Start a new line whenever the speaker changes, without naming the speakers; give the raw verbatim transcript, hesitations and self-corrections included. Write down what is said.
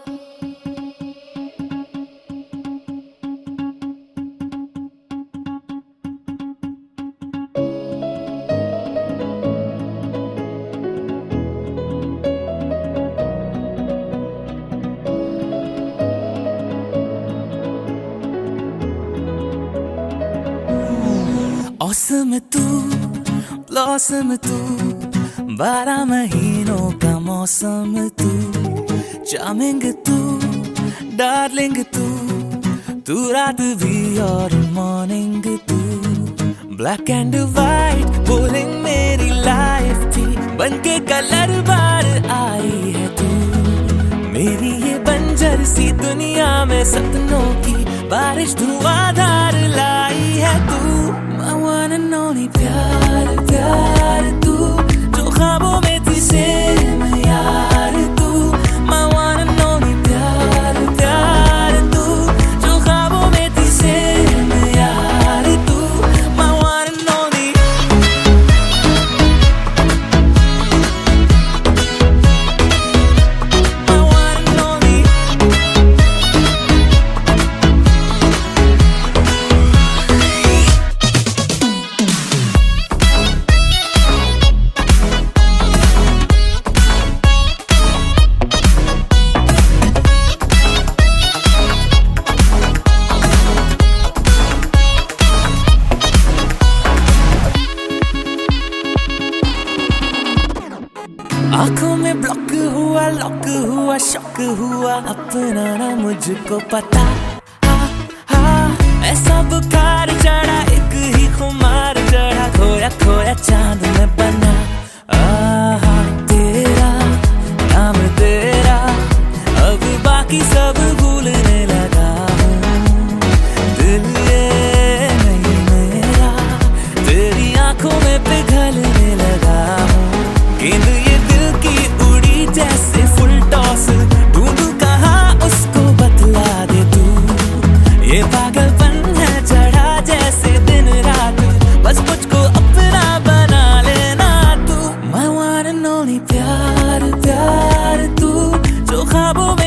Awesome तू blossom तू, बारह महीनों का मौसम तू, चार्मिंग तू, डार्लिंग तू, तू रात भी और मॉर्निंग तू, ब्लैक एंड वाइट बोलिंग मेरी लाइफ थी, बनके कलर बार आई है तू, मेरी ये बंजर सी दुनिया में सपनों की बारिश धुआंधार लाई है तू, my one and only प्यार प्यार तू, जो ख्वाबों में थी सेम यार तू, my one and only प्यार प्यार तू, जो ख्वाबों में थी सेम यार तू, my one and only। my one and only। आंखों में ब्लॉक हुआ, लॉक हुआ, शॉक हुआ, अपना ना मुझको पता, हा हा ऐसा बुखार चढ़ा, एक ही खुमार चढ़ा, खोया खोया चांद में बना, आहा तेरा नाम तेरा, अब बाकी सब भूलने लगा हूँ, दिल ये नहीं मेरा, तेरी आंखों में पिघलने लगा हूँ, गेंद ये दिल की उड़ी जैसे फुल टॉस, ढूंढू कहाँ उसको बतला दे तू, ये पागलपन है चढ़ा जैसे दिन रात, बस मुझको अपना बना लेना तू, my one and only प्यार प्यार तू, जो ख्वाबों